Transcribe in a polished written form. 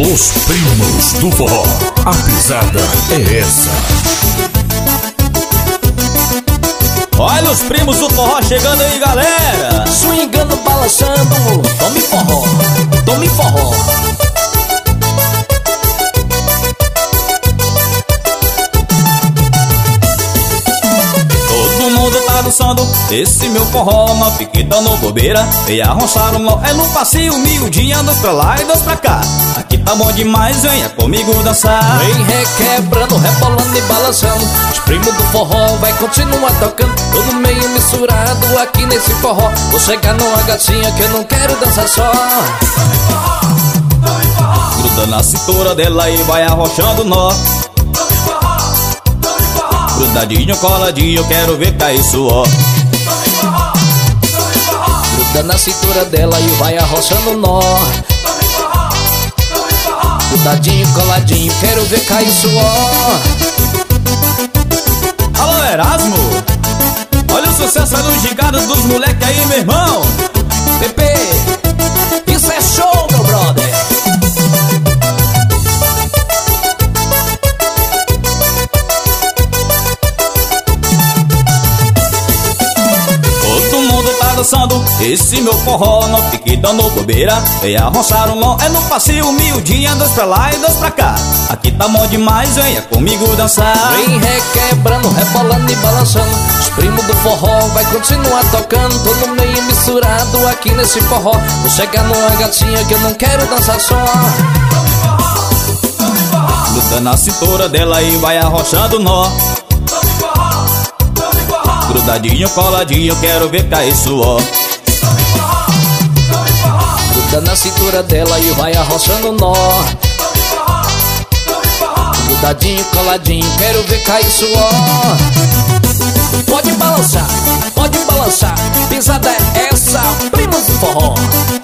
Os primos do forró, a pisada é essa. Olha os primos do forró chegando aí, galera. Swingando, balançando, tome forró, tome forró. Todo mundo tá dançando esse meu forró, não fique dando bobeira. Venha arrochar um nó, é no passeio miudinha, dois pra lá e dois pra cá. Aqui tá bom demais, venha comigo dançar. Vem requebrando, rebolando e balançando. Os primos do forró vai continuar tocando, todo meio misturado aqui nesse forró. Vou chegar numa gatinha que eu não quero dançar só. Gruda na cintura dela e vai arrochando nó. Grudadinho, coladinho, eu quero ver cair suor. Gruda na cintura dela e vai arrochando nó. Grudadinho, coladinho, quero ver cair suor. Alô, Erasmo, olha o sucesso aí nos gingados dos moleques aí, meu irmão. Pepe, isso é show, meu brother. Todo mundo tá dançando esse meu forró, não fique dando bobeira. Venha arrochar um nó, é no passeio miudinha, dois pra lá e dois pra cá. Aqui tá bom demais, venha comigo dançar. Vem requebrando, rebolando e balançando. Os primos do forró vai continuar tocando, todo meio misturado aqui nesse forró. Vou chegar numa gatinha que eu não quero dançar só. Gruda na cintura dela e vai arrochando nó. Grudadinho, coladinho, eu quero ver cair suor. Gruda na cintura dela e vai arrochando nó. Grudadinho, coladinho, quero ver cair suor. Pode balançar, pisada é essa, primos do forró.